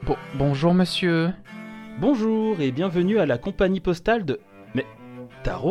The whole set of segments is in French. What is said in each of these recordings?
Bonjour monsieur. Bonjour et bienvenue à la compagnie postale de... Mais... Taro ?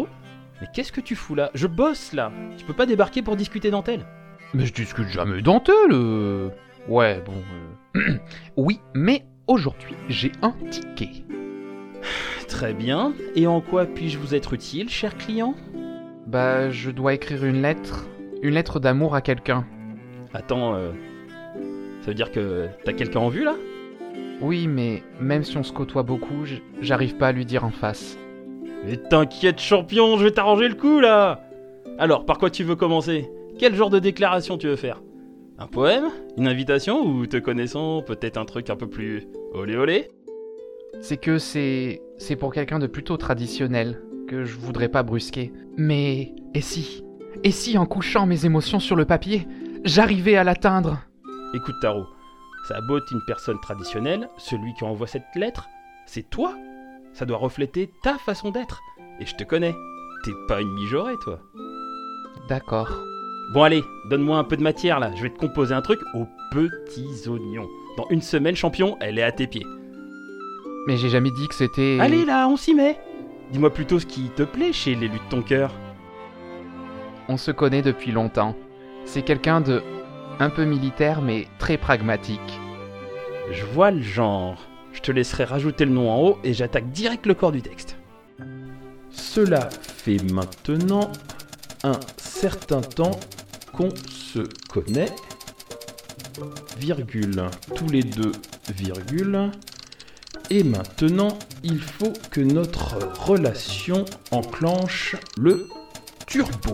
Mais qu'est-ce que tu fous là ? Je bosse là. Tu peux pas débarquer pour discuter dentelle ? Mais je discute jamais dentelle. Ouais, bon... Oui, mais aujourd'hui, j'ai un ticket. Très bien. Et en quoi puis-je vous être utile, cher client ? Bah, je dois écrire une lettre d'amour à quelqu'un. Attends, ça veut dire que t'as quelqu'un en vue là ? Oui, mais même si on se côtoie beaucoup, j'arrive pas à lui dire en face. Mais t'inquiète champion, je vais t'arranger le coup là ! Alors, par quoi tu veux commencer ? Quel genre de déclaration tu veux faire ? Un poème ? Une invitation ? Ou te connaissant, peut-être un truc un peu plus olé olé ? C'est que c'est pour quelqu'un de plutôt traditionnel, que je voudrais pas brusquer. Mais, et si en couchant mes émotions sur le papier, j'arrivais à l'atteindre ? Écoute Taro, ça a beau être une personne traditionnelle, celui qui envoie cette lettre, c'est toi. Ça doit refléter ta façon d'être. Et je te connais, t'es pas une mijaurée toi. D'accord. Bon allez, donne-moi un peu de matière là, je vais te composer un truc aux petits oignons. Dans une semaine champion, elle est à tes pieds. Mais j'ai jamais dit que c'était... Allez là, on s'y met. Dis-moi plutôt ce qui te plaît chez l'élu de ton cœur. On se connaît depuis longtemps. C'est quelqu'un de... un peu militaire mais très pragmatique. Je vois le genre. Je te laisserai rajouter le nom en haut et j'attaque direct le corps du texte. Cela fait maintenant un certain temps qu'on se connaît, virgule, tous les deux, virgule, et maintenant il faut que notre relation enclenche le turbo.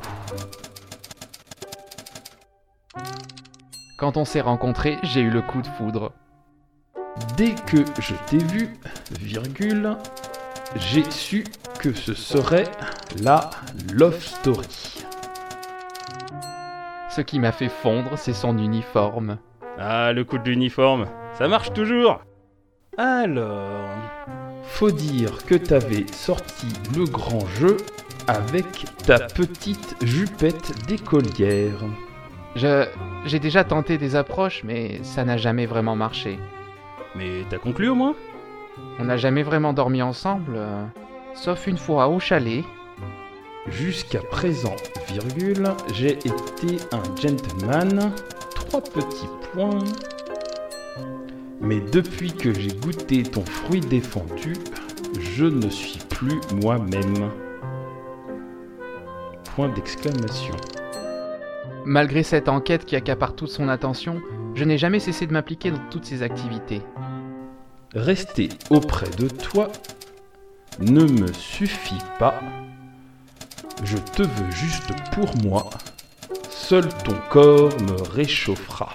Quand on s'est rencontrés, j'ai eu le coup de foudre. Dès que je t'ai vu, virgule, j'ai su que ce serait la love story. Ce qui m'a fait fondre, c'est son uniforme. Ah, le coup de l'uniforme, ça marche toujours. Alors, faut dire que t'avais sorti le grand jeu avec ta petite jupette d'écolière. J'ai déjà tenté des approches, mais ça n'a jamais vraiment marché. Mais t'as conclu au moins ? On n'a jamais vraiment dormi ensemble, sauf une fois au chalet. Jusqu'à présent, virgule, j'ai été un gentleman, 3 petits points. Mais depuis que j'ai goûté ton fruit défendu, je ne suis plus moi-même. Point d'exclamation. Malgré cette enquête qui accapare toute son attention, je n'ai jamais cessé de m'impliquer dans toutes ses activités. Rester auprès de toi ne me suffit pas. Je te veux juste pour moi. Seul ton corps me réchauffera.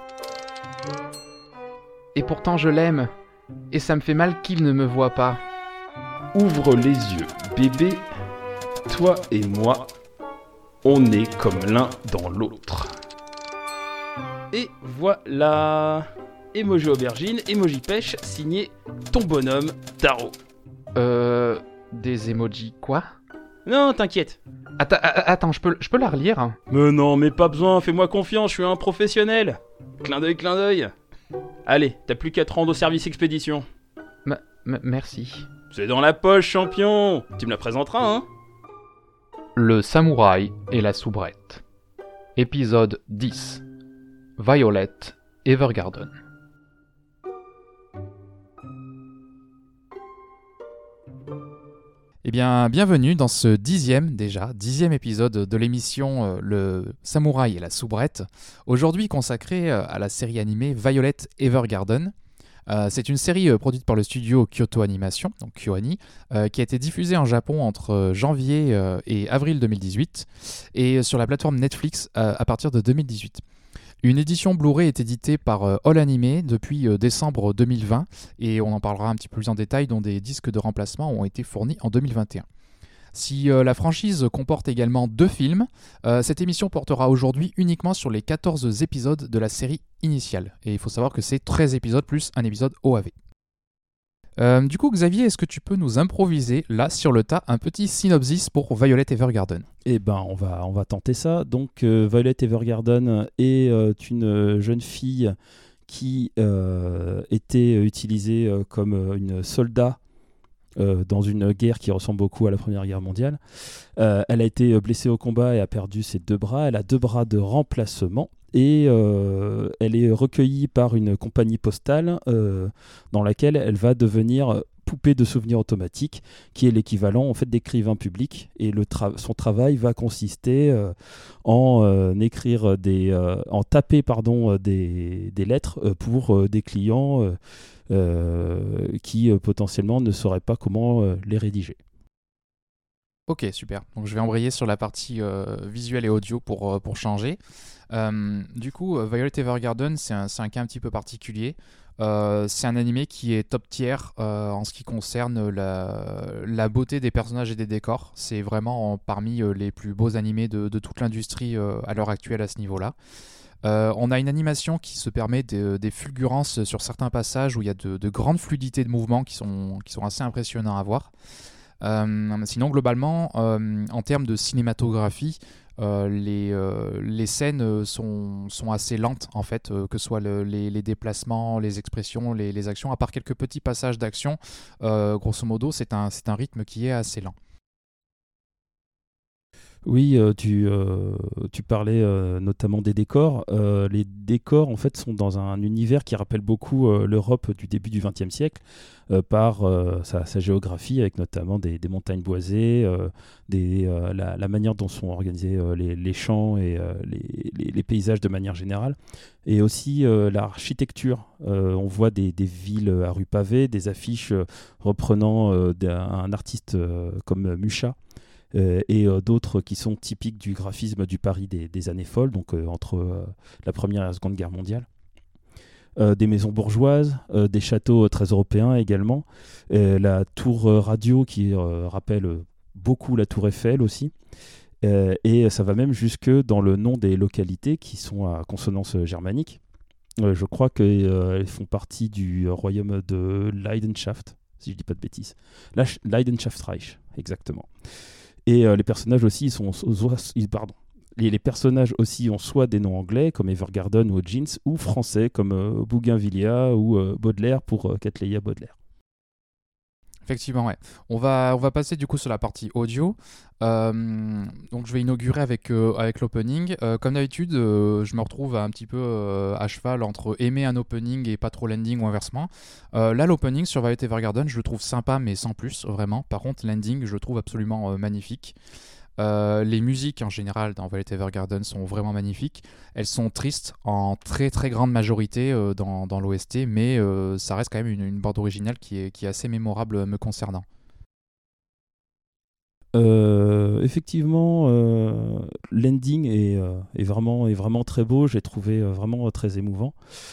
Et pourtant je l'aime, et ça me fait mal qu'il ne me voie pas. Ouvre les yeux, bébé. Toi et moi, on est comme l'un dans l'autre. Et voilà. Emoji aubergine, emoji pêche, signé ton bonhomme Taro. Des emojis quoi ? Non, t'inquiète. Attends, je peux la relire ? Mais non, mais pas besoin, fais-moi confiance, je suis un professionnel. Clin d'œil, clin d'œil. Allez, t'as plus qu'à te rendre au service expédition. Merci. C'est dans la poche, champion. Tu me la présenteras, hein ? Le samouraï et la soubrette. Épisode 10. Violet Evergarden. Eh bien, bienvenue dans ce dixième épisode de l'émission Le Samouraï et la Soubrette, aujourd'hui consacré à la série animée Violet Evergarden. C'est une série produite par le studio Kyoto Animation, donc KyoAni, qui a été diffusée en Japon entre janvier et avril 2018 et sur la plateforme Netflix à partir de 2018. Une édition Blu-ray est éditée par All Anime depuis décembre 2020 et on en parlera un petit peu plus en détail, dont des disques de remplacement ont été fournis en 2021. Si la franchise comporte également 2 films, cette émission portera aujourd'hui uniquement sur les 14 épisodes de la série initiale. Et il faut savoir que c'est 13 épisodes plus un épisode OAV. Du coup, Xavier, est-ce que tu peux nous improviser, là, sur le tas, un petit synopsis pour Violet Evergarden ? Eh ben, on va tenter ça. Donc, Violet Evergarden est une jeune fille qui était utilisée comme une soldat dans une guerre qui ressemble beaucoup à la Première Guerre mondiale. Elle a été blessée au combat et a perdu ses 2 bras. Elle a 2 bras de remplacement et elle est recueillie par une compagnie postale dans laquelle elle va devenir poupée de souvenirs automatique, qui est l'équivalent en fait d'écrivain public. Et son travail va consister en taper des lettres pour des clients qui potentiellement ne sauraient pas comment les rédiger. Ok, super. Donc je vais embrayer sur la partie visuelle et audio pour changer. Du coup, Violet Evergarden, c'est un cas un petit peu particulier. C'est un animé qui est top tier en ce qui concerne la beauté des personnages et des décors. C'est vraiment parmi les plus beaux animés de toute l'industrie à l'heure actuelle à ce niveau-là. On a une animation qui se permet des fulgurances sur certains passages où il y a de grandes fluidités de mouvements qui sont assez impressionnants à voir. Sinon, globalement, en termes de cinématographie, les scènes sont assez lentes, en fait, que ce soit les déplacements, les expressions, les actions, à part quelques petits passages d'action. Grosso modo, c'est un rythme qui est assez lent. Oui, tu parlais notamment des décors. Les décors, en fait, sont dans un univers qui rappelle beaucoup l'Europe du début du XXe siècle par sa géographie, avec notamment des montagnes boisées, la manière dont sont organisés les champs et les paysages de manière générale. Et aussi l'architecture. On voit des villes à rue pavée, des affiches reprenant un artiste comme Mucha. Et d'autres qui sont typiques du graphisme du Paris des années folles, donc entre la Première et la Seconde Guerre mondiale. Des maisons bourgeoises, des châteaux très européens également, la tour radio qui rappelle beaucoup la tour Eiffel aussi, et ça va même jusque dans le nom des localités qui sont à consonance germanique. Je crois qu'elles font partie du royaume de Leidenschaft, si je ne dis pas de bêtises. Leidenschaftsreich, exactement. Et les personnages aussi les personnages aussi ont soit des noms anglais comme Evergarden ou Jeans, ou français comme Bougainvillia ou Baudelaire pour Cattleya Baudelaire. Effectivement, ouais. On va passer du coup sur la partie audio. Donc je vais inaugurer avec l'opening. Comme d'habitude, je me retrouve un petit peu à cheval entre aimer un opening et pas trop l'ending ou inversement. Là, l'opening sur Violet Evergarden, je le trouve sympa mais sans plus, vraiment. Par contre, l'ending, je le trouve absolument magnifique. Les musiques en général dans Violet Evergarden sont vraiment magnifiques. Elles sont tristes en très très grande majorité dans l'OST, mais ça reste quand même une bande originale qui est assez mémorable me concernant. Effectivement, l'ending est vraiment très beau. J'ai trouvé vraiment très émouvant.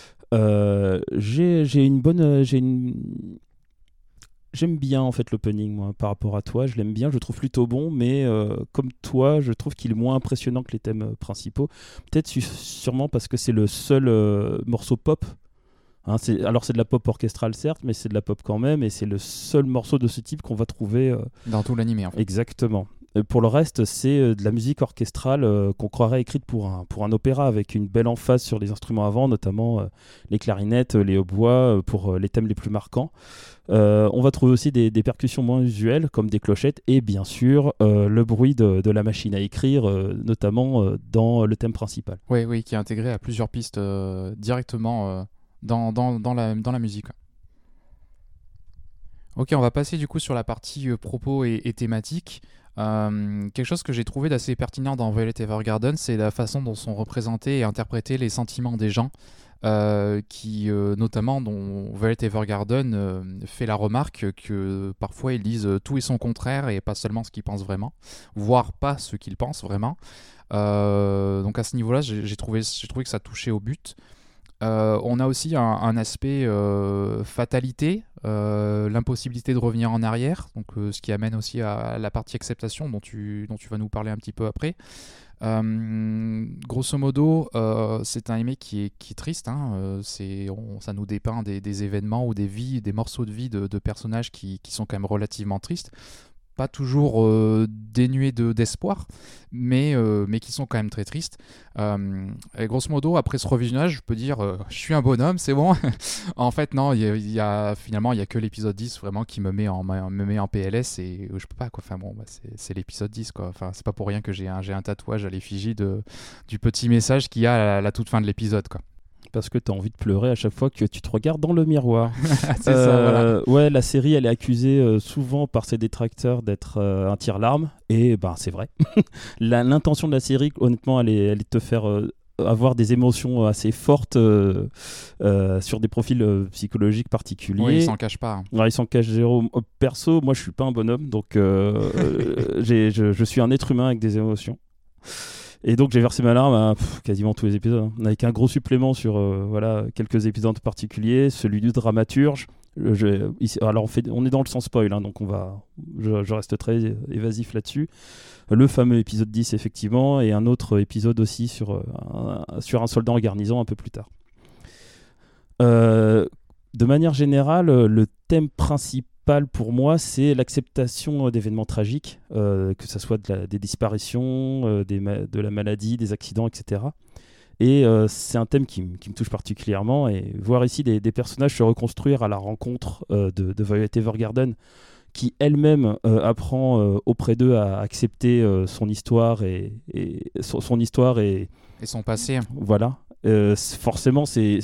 J'aime bien en fait l'opening, moi, par rapport à toi. Je l'aime bien, je le trouve plutôt bon, mais comme toi, je trouve qu'il est moins impressionnant que les thèmes principaux. Peut-être sûrement parce que c'est le seul morceau pop. Hein, c'est de la pop orchestrale, certes, mais c'est de la pop quand même, et c'est le seul morceau de ce type qu'on va trouver dans tout l'animé, en fait. Exactement. Pour le reste, c'est de la musique orchestrale qu'on croirait écrite pour un opéra, avec une belle emphase sur les instruments avant, notamment les clarinettes, les hautbois, pour les thèmes les plus marquants. On va trouver aussi des percussions moins usuelles, comme des clochettes, et bien sûr le bruit de la machine à écrire, notamment dans le thème principal. Oui, qui est intégré à plusieurs pistes directement dans la musique. Ok, on va passer du coup sur la partie propos et thématiques. Quelque chose que j'ai trouvé d'assez pertinent dans Violet Evergarden, c'est la façon dont sont représentés et interprétés les sentiments des gens, notamment dont Violet Evergarden fait la remarque que parfois ils disent tout et son contraire et pas seulement ce qu'ils pensent vraiment, voire pas ce qu'ils pensent vraiment. Donc à ce niveau-là, j'ai trouvé que ça touchait au but. On a aussi un aspect fatalité, l'impossibilité de revenir en arrière, donc ce qui amène aussi à la partie acceptation dont tu vas nous parler un petit peu après. Grosso modo, c'est un anime qui est triste, hein, ça nous dépeint des événements ou des morceaux de vie de personnages qui sont quand même relativement tristes. pas toujours dénués d'espoir, mais qui sont quand même très tristes. Et grosso modo, après ce revisionnage, je peux dire je suis un bonhomme, c'est bon. En fait, non, finalement, il y a que l'épisode 10 vraiment qui me met en PLS et je peux pas, quoi. Enfin bon, c'est l'épisode 10, quoi. Enfin, c'est pas pour rien que j'ai un tatouage à l'effigie du petit message qu'il y a à la toute fin de l'épisode, quoi. Parce que tu as envie de pleurer à chaque fois que tu te regardes dans le miroir. C'est ça, voilà. Ouais, la série, elle est accusée souvent par ses détracteurs d'être un tire-larme. Et ben, c'est vrai. L'intention de la série, honnêtement, elle est de te faire avoir des émotions assez fortes sur des profils psychologiques particuliers. Oui, ils s'en cachent pas. Ouais, ils s'en cachent zéro. Perso, moi, je suis pas un bonhomme. Donc, je suis un être humain avec des émotions. Et donc j'ai versé ma larme à quasiment tous les épisodes, avec un gros supplément sur quelques épisodes particuliers, celui du dramaturge. Alors on est dans le sans spoil, donc je reste très évasif là-dessus. Le fameux épisode 10 effectivement, et un autre épisode aussi sur un soldat en garnison un peu plus tard. De manière générale, le thème principal pour moi, c'est l'acceptation d'événements tragiques, que ce soit des disparitions, de la maladie, des accidents, etc. Et c'est un thème qui me touche particulièrement. Et voir ici des personnages se reconstruire à la rencontre de Violet Evergarden, qui elle-même apprend auprès d'eux à accepter son histoire et son histoire et son passé. Voilà. Forcément, c'est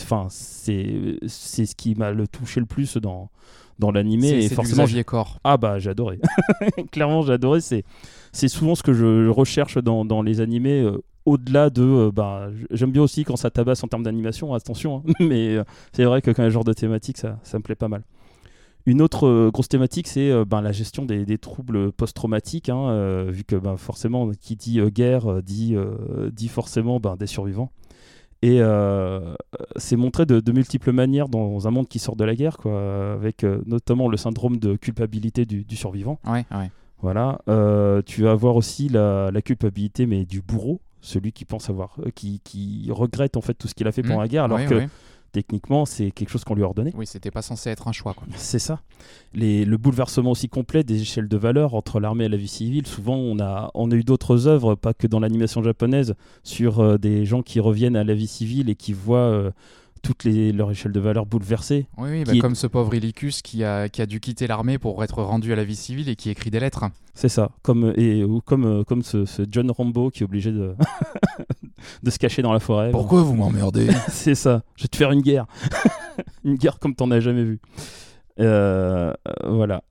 ce qui m'a le touché le plus dans l'animé. C'est forcément Xavier Corps. Ah bah j'ai adoré. Clairement j'ai adoré. C'est souvent ce que je recherche dans les animés. Au-delà de j'aime bien aussi quand ça tabasse en termes d'animation, attention, hein, mais c'est vrai que quand il y a ce genre de thématique, ça me plaît pas mal. Une autre grosse thématique, c'est la gestion des troubles post-traumatiques, vu que forcément qui dit guerre dit forcément des survivants. Et c'est montré de multiples manières dans un monde qui sort de la guerre, quoi, avec notamment le syndrome de culpabilité du survivant. Ouais. Voilà. Tu vas avoir aussi la culpabilité, mais du bourreau, celui qui pense avoir, qui regrette en fait tout ce qu'il a fait pendant la guerre, alors que techniquement c'est quelque chose qu'on lui a ordonné. Oui, c'était pas censé être un choix, quoi. C'est ça. Le bouleversement aussi complet des échelles de valeur entre l'armée et la vie civile. Souvent on a eu d'autres œuvres, pas que dans l'animation japonaise, sur des gens qui reviennent à la vie civile et qui voient toutes leurs échelles de valeur bouleversées. Oui, comme ce pauvre Ilicus qui a dû quitter l'armée pour être rendu à la vie civile et qui écrit des lettres. C'est ça, comme ce John Rambo qui est obligé de de se cacher dans la forêt. Pourquoi vous m'emmerdez ? C'est ça, je vais te faire une guerre. Une guerre comme t'en as jamais vu. Voilà.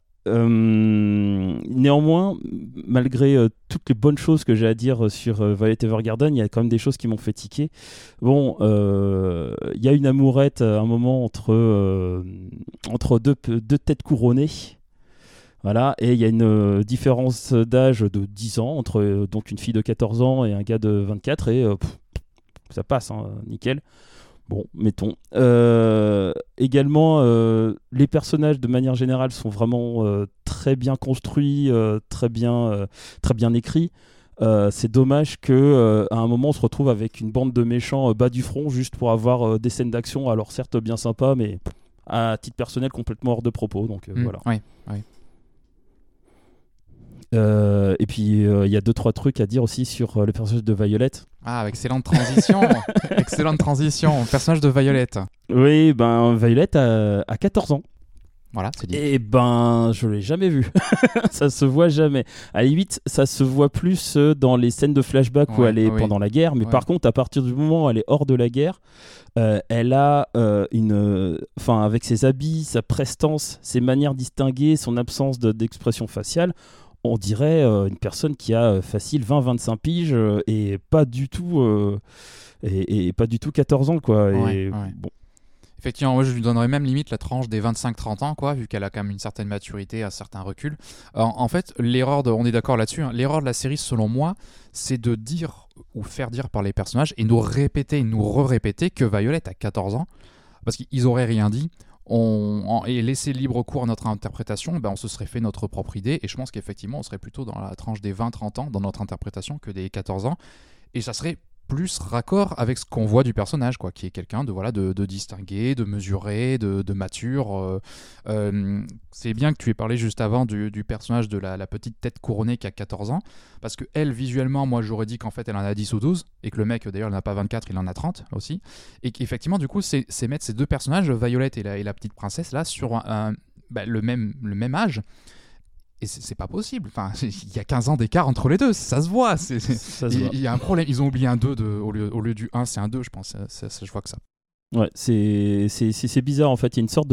Néanmoins, malgré toutes les bonnes choses que j'ai à dire sur Violet Evergarden, il y a quand même des choses qui m'ont fait tiquer. Bon, il y a une amourette à un moment entre deux têtes couronnées. Voilà, et il y a une différence d'âge de 10 ans entre donc une fille de 14 ans et un gars de 24, et ça passe, nickel. Bon, mettons. Également, les personnages de manière générale sont vraiment très bien construits, très bien écrits. C'est dommage que à un moment on se retrouve avec une bande de méchants bas du front juste pour avoir des scènes d'action, alors certes bien sympa, mais à titre personnel complètement hors de propos. Donc voilà. Oui. Et puis il y a 2-3 trucs à dire aussi sur le personnage de Violette. Ah, excellente transition. Excellente transition. Personnage de Violette. Oui, Violette a 14 ans. Voilà, c'est dit. Et je l'ai jamais vu. Ça se voit jamais. À la limite, ça se voit plus dans les scènes de flashback où elle est pendant la guerre. Mais par contre, à partir du moment où elle est hors de la guerre, elle a avec ses habits, sa prestance, ses manières distinguées, son absence d'expression faciale, on dirait une personne qui a facile 20-25 piges et pas du tout 14 ans, quoi. Bon. Effectivement, moi je lui donnerais même limite la tranche des 25-30 ans, quoi, vu qu'elle a quand même une certaine maturité, un certain recul. En fait, on est d'accord là-dessus, l'erreur de la série, selon moi, c'est de dire ou faire dire par les personnages et nous re-répéter que Violet a 14 ans, parce qu'ils auraient rien dit. Et laisser libre cours à notre interprétation, on se serait fait notre propre idée, et je pense qu'effectivement on serait plutôt dans la tranche des 20-30 ans dans notre interprétation que des 14 ans, et ça serait plus raccord avec ce qu'on voit du personnage, quoi, qui est quelqu'un de distingué, de mesuré, de mature. C'est bien que tu aies parlé juste avant du personnage de la petite tête couronnée qui a 14 ans, parce que elle, visuellement, moi j'aurais dit qu'en fait elle en a 10 ou 12, et que le mec d'ailleurs il n'en a pas 24, il en a 30 aussi, et qu'effectivement du coup c'est mettre ces deux personnages, Violette et la petite princesse là, sur le même âge. Et c'est pas possible. Enfin, il y a 15 ans d'écart entre les deux, ça se voit. Il y a un problème. Ils ont oublié un 2 au lieu du 1, c'est un 2, je pense. Je vois que ça. Ouais, c'est bizarre en fait. Il y a une sorte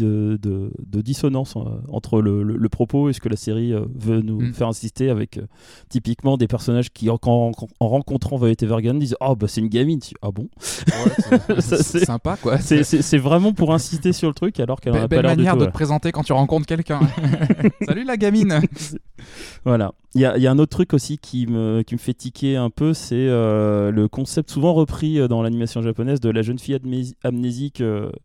de dissonance entre le propos et ce que la série veut nous faire insister avec typiquement des personnages qui, en rencontrant Violet Evergarden, disent oh, bah c'est une gamine. Ah bon? Ouais, c'est sympa quoi. C'est vraiment pour insister sur le truc alors qu'elle en a pas l'air belle du tout. manière de te présenter quand tu rencontres quelqu'un. Salut la gamine. Voilà. Il y a un autre truc aussi qui me fait tiquer un peu, c'est le concept souvent repris dans l'animation japonaise de la jeune fille amnésique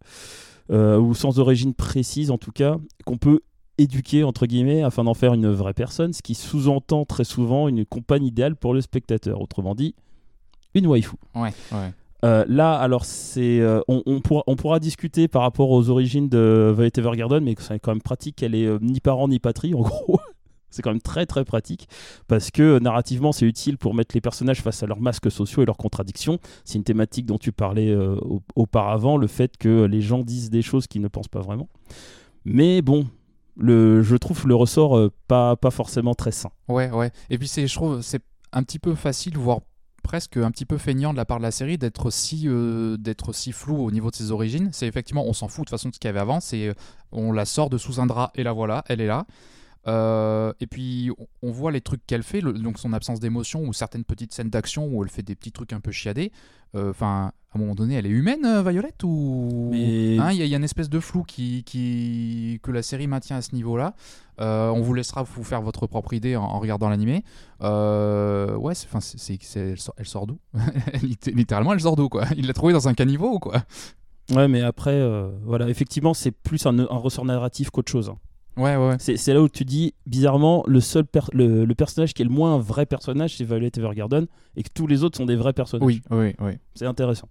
ou sans origine précise en tout cas, qu'on peut éduquer entre guillemets afin d'en faire une vraie personne, ce qui sous-entend très souvent une compagne idéale pour le spectateur, autrement dit une waifu. Ouais. Là, alors on pourra discuter par rapport aux origines de Violet Evergarden, mais c'est quand même pratique qu'elle ait ni parents ni patrie en gros. C'est quand même très très pratique parce que narrativement c'est utile pour mettre les personnages face à leurs masques sociaux et leurs contradictions. C'est une thématique dont tu parlais auparavant, le fait que les gens disent des choses qu'ils ne pensent pas vraiment. Mais bon, je trouve le ressort pas forcément très sain. Ouais. Et puis je trouve c'est un petit peu facile, voire presque un petit peu feignant de la part de la série d'être si flou au niveau de ses origines. C'est effectivement, on s'en fout de toute façon de ce qu'il y avait avant. On la sort de sous un drap et la voilà, elle est là. Et puis on voit les trucs qu'elle fait, donc son absence d'émotion ou certaines petites scènes d'action où elle fait des petits trucs un peu chiadés. Enfin, à un moment donné, elle est humaine, Violette, ou il y a une espèce de flou que la série maintient à ce niveau-là. On vous laissera vous faire votre propre idée en regardant l'animé. Ouais, elle sort d'où? Littéralement, elle sort d'où quoi? Il l'a trouvée dans un caniveau ou quoi? Ouais, mais après, voilà, effectivement, c'est plus un ressort narratif qu'autre chose. Hein. Ouais. C'est là où tu dis, bizarrement, le personnage qui est le moins un vrai personnage, c'est Violet Evergarden, et que tous les autres sont des vrais personnages. Oui. C'est intéressant.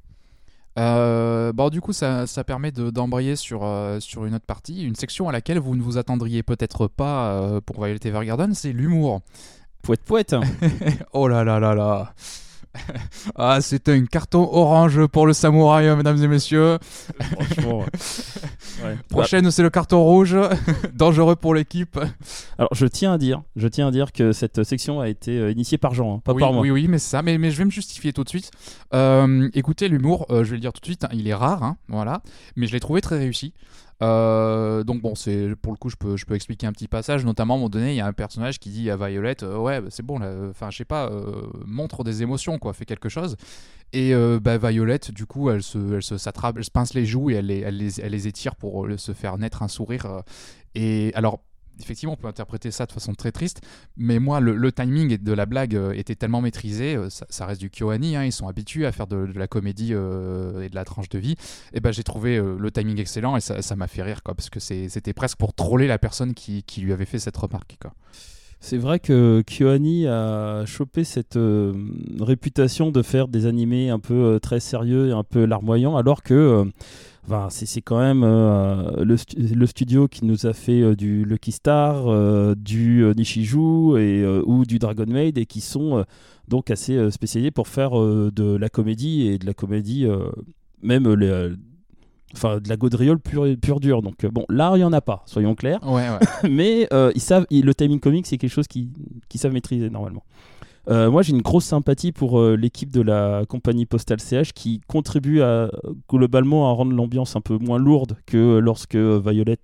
Du coup, ça permet d'embrayer sur une autre partie, une section à laquelle vous ne vous attendriez peut-être pas pour Violet Evergarden, c'est l'humour. Pouette. Oh là. Ah, c'est un carton orange pour le samouraï, mesdames et messieurs. Franchement. Ouais. Prochaine, c'est le carton rouge, dangereux pour l'équipe. Alors, je tiens à dire que cette section a été initiée par Jean, pas par moi. Oui, mais c'est ça. Mais je vais me justifier tout de suite. Écoutez, l'humour, je vais le dire tout de suite, il est rare, voilà. Mais je l'ai trouvé très réussi. Donc bon, pour le coup, je peux expliquer un petit passage. Notamment, à un moment donné, il y a un personnage qui dit à Violet, ouais, c'est bon, enfin, je sais pas, montre des émotions, quoi, fais quelque chose. Et Violet, du coup, elle s'attrape, elle se pince les joues et elle les étire pour se faire naître un sourire. Et alors, effectivement, on peut interpréter ça de façon très triste, mais moi, le timing de la blague était tellement maîtrisé, ça reste du KyoAni, ils sont habitués à faire de la comédie et de la tranche de vie, et j'ai trouvé le timing excellent, et ça m'a fait rire, quoi, parce que c'était presque pour troller la personne qui lui avait fait cette remarque, quoi. C'est vrai que KyoAni a chopé cette réputation de faire des animés un peu très sérieux et un peu larmoyants, alors que c'est quand même le studio qui nous a fait du Lucky Star, du Nishiju ou du Dragon Maid, et qui sont donc assez spécialisés pour faire de la comédie, et de la comédie même de la gaudriole pure dure. Donc bon, là il y en a pas, soyons clairs. Ouais. Mais ils savent, le timing comique, c'est quelque chose qu'ils savent maîtriser normalement. Moi j'ai une grosse sympathie pour l'équipe de la compagnie Postal CH, qui contribue globalement à rendre l'ambiance un peu moins lourde que lorsque Violet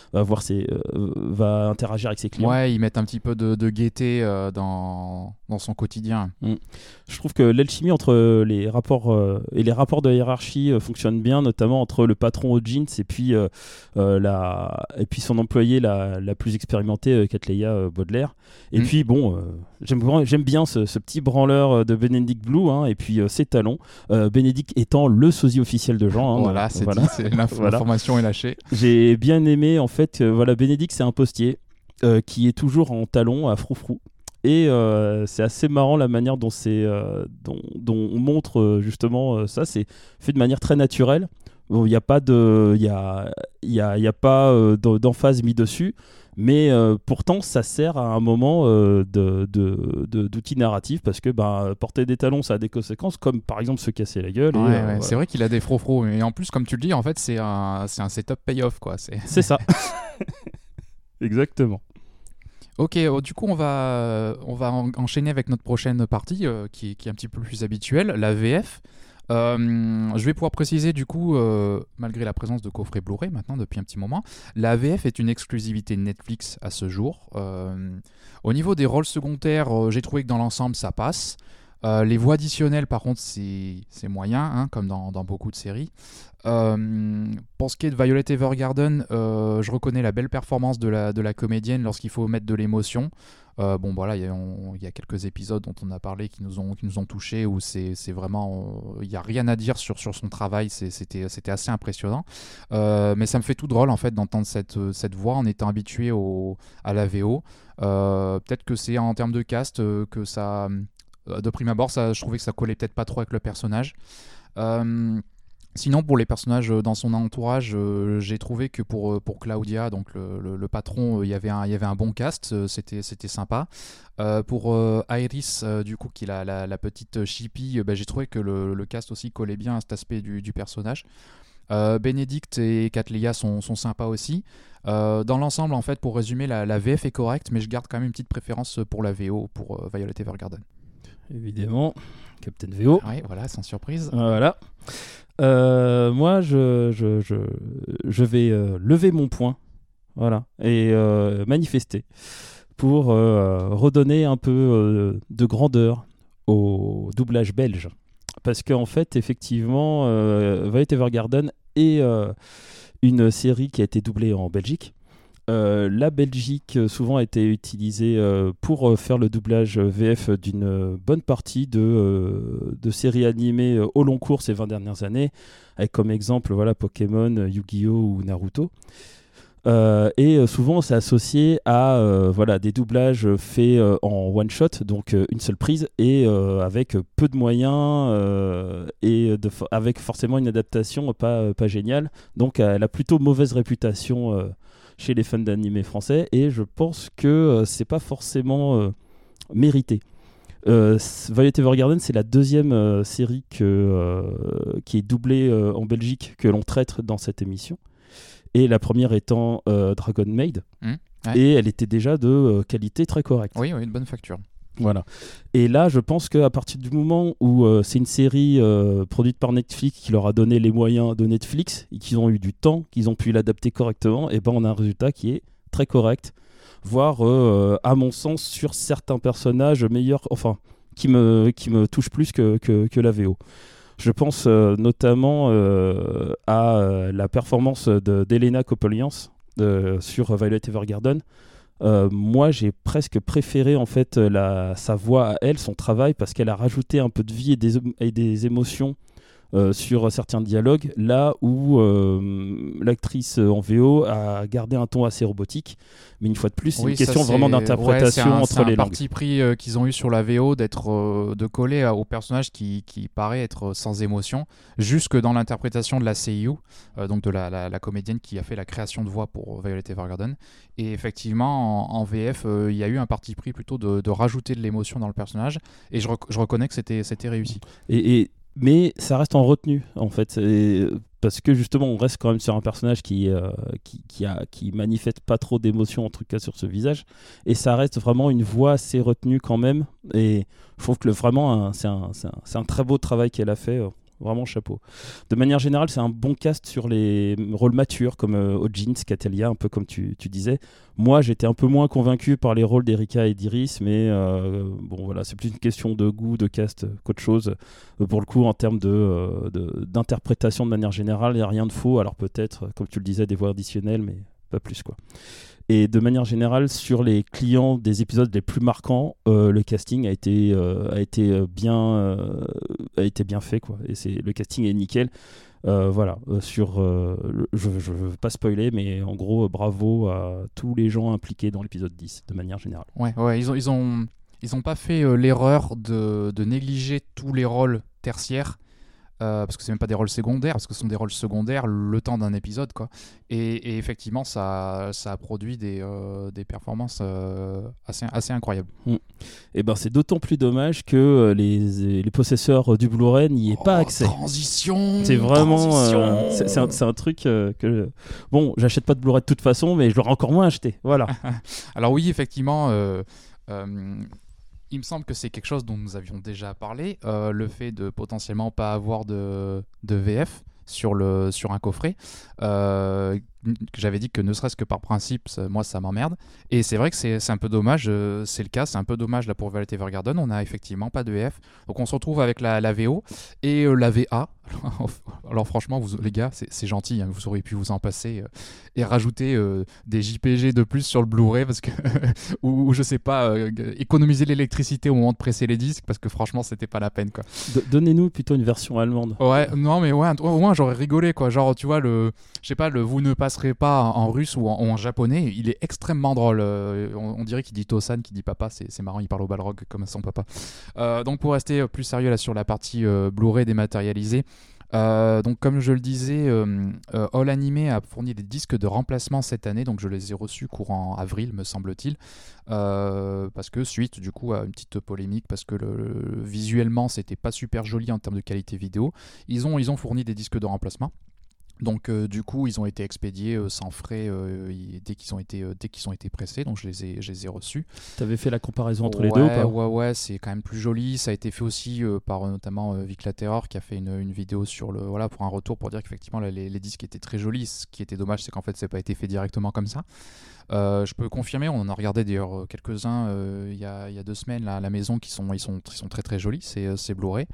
va interagir avec ses clients. Ouais, ils mettent un petit peu de gaieté dans son quotidien. Je trouve que l'alchimie entre les rapports de hiérarchie fonctionne bien, notamment entre le patron Ojins et puis son employée la plus expérimentée, Cattleya Baudelaire. Et puis bon, j'aime bien ce petit branleur de Benedict Blue, et puis ses talons. Benedict étant le sosie officiel de Jean. Voilà, dit, l'information est lâchée. J'ai bien aimé, en fait, Benedict, c'est un postier qui est toujours en talons à froufrou. Et c'est assez marrant la manière dont dont on montre justement ça. C'est fait de manière très naturelle. Bon, il n'y a pas d'emphase mis dessus, mais pourtant ça sert à un moment d'outil narratif parce que porter des talons, ça a des conséquences, comme par exemple se casser la gueule. Ouais. C'est vrai qu'il a des fro-fro, et en plus, comme tu le dis, en fait, c'est un setup payoff, quoi. C'est ça. Exactement. Ok, du coup, on va enchaîner avec notre prochaine partie qui est un petit peu plus habituelle, la VF. Je vais pouvoir préciser du coup, malgré la présence de coffrets Blu-ray maintenant depuis un petit moment, la VF est une exclusivité Netflix à ce jour. Au niveau des rôles secondaires, j'ai trouvé que dans l'ensemble ça passe. Les voix additionnelles par contre c'est moyen, hein, comme dans beaucoup de séries. Pour ce qui est de Violet Evergarden, je reconnais la belle performance de la comédienne lorsqu'il faut mettre de l'émotion. Bon voilà, il y a quelques épisodes dont on a parlé qui nous ont touchés, où c'est vraiment, il n'y a rien à dire sur son travail, c'était assez impressionnant. Mais ça me fait tout drôle en fait d'entendre cette voix en étant habitué à la VO. Peut-être que c'est en termes de cast que ça, de prime abord, je trouvais que ça collait peut-être pas trop avec le personnage. Sinon, pour les personnages dans son entourage, j'ai trouvé que pour Claudia, donc le patron, il y avait un bon cast, c'était sympa. Pour Iris, du coup, qui est la petite chippie, j'ai trouvé que le cast aussi collait bien à cet aspect du personnage. Bénédicte et Cattleya sont sympas aussi. Dans l'ensemble, en fait, pour résumer, la VF est correcte, mais je garde quand même une petite préférence pour la VO, pour Violet Evergarden. Évidemment, Captain VO. Oui, voilà, sans surprise. Voilà. Moi, je vais lever mon poing, voilà, et manifester pour redonner un peu de grandeur au doublage belge. Parce qu'en fait, effectivement, Violet Evergarden est une série qui a été doublée en Belgique. La Belgique souvent a été utilisée pour faire le doublage VF d'une bonne partie de séries animées au long cours ces 20 dernières années, avec comme exemple Pokémon, Yu-Gi-Oh! Ou Naruto. Et souvent c'est associé à des doublages faits en one shot, donc une seule prise, et avec peu de moyens avec forcément une adaptation pas géniale. Donc elle a plutôt mauvaise réputation chez les fans d'animé français, et je pense que c'est pas forcément mérité. Violet Evergarden, c'est la deuxième série qui est doublée en Belgique que l'on traite dans cette émission, et la première étant Dragon Maid, ouais. Et elle était déjà de qualité très correcte. Oui, une bonne facture. Voilà. Et là, je pense qu'à partir du moment où c'est une série produite par Netflix qui leur a donné les moyens de Netflix et qu'ils ont eu du temps, qu'ils ont pu l'adapter correctement, et on a un résultat qui est très correct, voire à mon sens sur certains personnages meilleurs, enfin qui me touchent plus que la VO. Je pense notamment à la performance d'Elena Kopolians sur Violet Evergarden. Moi, j'ai presque préféré en fait sa voix à elle, son travail, parce qu'elle a rajouté un peu de vie et des émotions sur certains dialogues, là où l'actrice en VO a gardé un ton assez robotique. Mais une fois de plus, c'est une question vraiment d'interprétation entre les langues. C'est un parti pris qu'ils ont eu sur la VO de coller au personnage qui paraît être sans émotion, jusque dans l'interprétation de la seiyuu, donc de la comédienne qui a fait la création de voix pour Violet Evergarden. Et effectivement, en VF, il y a eu un parti pris plutôt de rajouter de l'émotion dans le personnage, et je reconnais que c'était réussi. Mais ça reste en retenue, en fait, parce que justement, on reste quand même sur un personnage qui manifeste pas trop d'émotion, en tout cas sur ce visage, et ça reste vraiment une voix assez retenue quand même. Et je trouve que vraiment, c'est un très beau travail qu'elle a fait. Vraiment chapeau. De manière générale, c'est un bon cast sur les rôles matures comme Ojin, Cattleya, un peu comme tu disais. Moi, j'étais un peu moins convaincu par les rôles d'Erika et d'Iris, mais c'est plus une question de goût, de cast qu'autre chose. Pour le coup, en termes d'interprétation de manière générale, il n'y a rien de faux. Alors peut-être, comme tu le disais, des voix additionnelles, mais pas plus, quoi. Et de manière générale, sur les clients des épisodes les plus marquants, le casting a été bien fait, quoi. Et le casting est nickel. Je veux pas spoiler, mais en gros, bravo à tous les gens impliqués dans l'épisode 10, de manière générale. Ouais, ils ils ont pas fait l'erreur de négliger tous les rôles tertiaires. Parce que c'est même pas des rôles secondaires, parce que ce sont des rôles secondaires le temps d'un épisode, quoi. Et effectivement, ça a produit des performances assez incroyables. Et ben c'est d'autant plus dommage que les possesseurs du Blu-ray n'y aient pas accès. Transition. C'est vraiment c'est un truc que bon, j'achète pas de Blu-ray de toute façon, mais je l'aurais encore moins acheté. Voilà. Alors oui, effectivement. Il me semble que c'est quelque chose dont nous avions déjà parlé, le fait de potentiellement pas avoir de VF sur un coffret. J'avais dit que ne serait-ce que par principe, moi ça m'emmerde. Et c'est vrai que c'est un peu dommage, c'est le cas, c'est un peu dommage là pour Violet Evergarden, on n'a effectivement pas de VF. Donc on se retrouve avec la VO et la VA. Alors franchement, les gars, c'est gentil, hein, vous auriez pu vous en passer et rajouter des JPG de plus sur le Blu-ray parce que ou je sais pas, économiser l'électricité au moment de presser les disques parce que franchement c'était pas la peine, quoi. Donnez-nous plutôt une version allemande. Ouais, non mais ouais, au moins j'aurais rigolé, quoi. Genre tu vois je sais pas, vous ne passerez pas en russe ou en japonais, il est extrêmement drôle. On dirait qu'il dit Tosan, qu'il dit papa, c'est marrant, il parle au Balrog comme son papa. Donc pour rester plus sérieux là sur la partie Blu-ray dématérialisée. Donc comme je le disais, All Anime a fourni des disques de remplacement cette année, donc je les ai reçus courant avril me semble-t-il, parce que suite du coup à une petite polémique, parce que visuellement c'était pas super joli en termes de qualité vidéo, ils ont fourni des disques de remplacement. Donc du coup ils ont été expédiés sans frais dès qu'ils ont été pressés, donc je les ai reçus. T'avais fait la comparaison entre les deux ou pas ? Ouais, c'est quand même plus joli. Ça a été fait aussi par notamment Vic La Terror qui a fait une vidéo sur pour un retour pour dire qu'effectivement les disques étaient très jolis. Ce qui était dommage, c'est qu'en fait ça n'a pas été fait directement comme ça. Je peux confirmer, on en a regardé d'ailleurs quelques-uns il y a 2 semaines là, à la maison ils sont très très jolis, ces Blu-ray.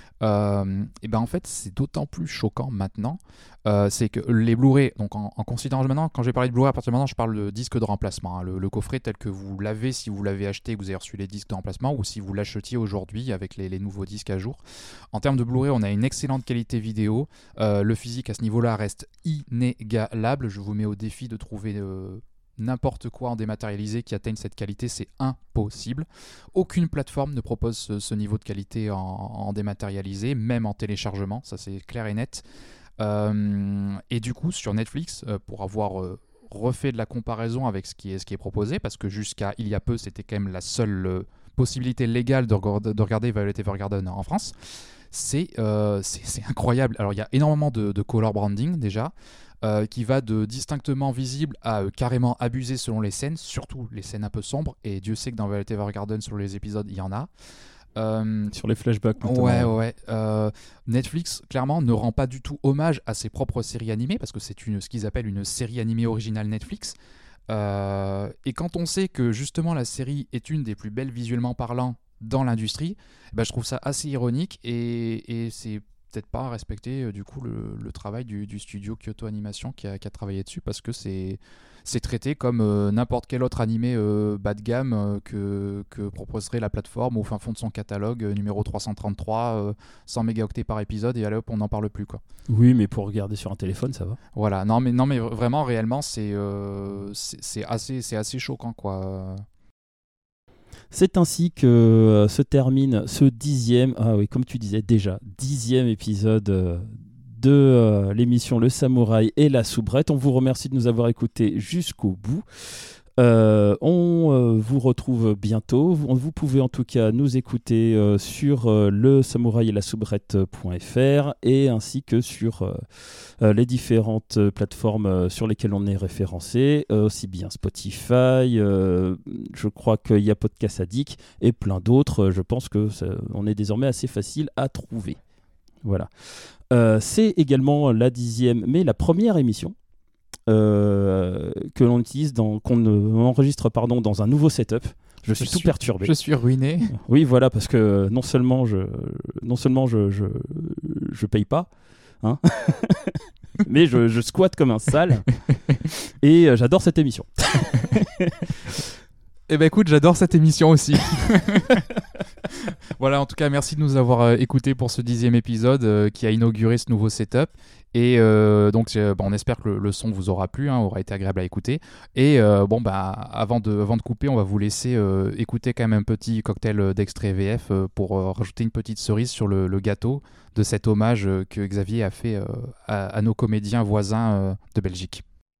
Et ben en fait c'est d'autant plus choquant maintenant, c'est que les Blu-ray, donc en considérant maintenant, quand je vais parler de Blu-ray à partir de maintenant, je parle de disque de remplacement, hein, le coffret tel que vous l'avez si vous l'avez acheté et que vous avez reçu les disques de remplacement, ou si vous l'achetiez aujourd'hui avec les nouveaux disques à jour. En termes de Blu-ray, on a une excellente qualité vidéo, le physique à ce niveau-là reste inégalable. Je vous mets au défi de trouver n'importe quoi en dématérialisé qui atteigne cette qualité, c'est impossible. Aucune plateforme ne propose ce niveau de qualité en dématérialisé, même en téléchargement, ça c'est clair et net. Et du coup, sur Netflix, pour avoir refait de la comparaison avec ce qui est proposé, parce que jusqu'à il y a peu, c'était quand même la seule possibilité légale de regarder Violet Evergarden en France, c'est incroyable. Alors il y a énormément de color branding déjà, qui va de distinctement visible à carrément abusé selon les scènes, surtout les scènes un peu sombres, et Dieu sait que dans Violet Evergarden sur les épisodes il y en a. Sur les flashbacks notamment. Ouais. Netflix clairement ne rend pas du tout hommage à ses propres séries animées, parce que c'est ce qu'ils appellent une série animée originale Netflix. Et quand on sait que justement la série est une des plus belles visuellement parlant dans l'industrie, je trouve ça assez ironique, et c'est peut-être pas respecter du coup le travail du studio Kyoto Animation qui a travaillé dessus, parce que c'est traité comme n'importe quel autre animé bas de gamme que proposerait la plateforme au fin fond de son catalogue, numéro 333, 100 mégaoctets par épisode, et allez hop, on n'en parle plus, quoi. Oui, mais pour regarder sur un téléphone, ça va. Voilà, non mais vraiment, réellement, c'est assez choquant, quoi. C'est ainsi que se termine ce 10e, comme tu disais déjà, 10e épisode de l'émission Le Samouraï et la Soubrette. On vous remercie de nous avoir écoutés jusqu'au bout. On vous retrouve bientôt. Vous pouvez en tout cas nous écouter sur le samouraï et la soubrette.fr, et ainsi que sur les différentes plateformes sur lesquelles on est référencé, aussi bien Spotify, je crois qu'il y a Podcast Addict et plein d'autres. Je pense que on est désormais assez facile à trouver. Voilà. C'est également la 10e, mais la première émission que l'on utilise, qu'on enregistre dans un nouveau setup. Je suis tout perturbé. Je suis ruiné. Oui, voilà, parce que non seulement je paye pas, hein, mais je squatte comme un sale, et j'adore cette émission. Eh ben écoute, j'adore cette émission aussi. Voilà, en tout cas, merci de nous avoir écoutés pour ce 10e épisode qui a inauguré ce nouveau setup. Et donc, on espère que le son vous aura plu, aura été agréable à écouter. Et avant de couper, on va vous laisser écouter quand même un petit cocktail d'extrait VF pour rajouter une petite cerise sur le gâteau de cet hommage que Xavier a fait à nos comédiens voisins de Belgique.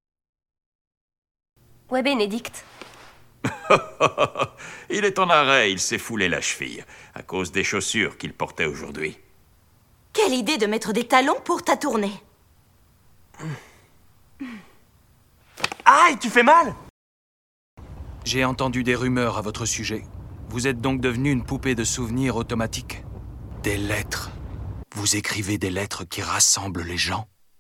Ouais, Bénédicte. Il est en arrêt, il s'est foulé la cheville, à cause des chaussures qu'il portait aujourd'hui. Quelle idée de mettre des talons pour ta tournée. Aïe, tu fais mal! J'ai entendu des rumeurs à votre sujet. Vous êtes donc devenu une poupée de souvenirs automatique. Des lettres. Vous écrivez des lettres qui rassemblent les gens.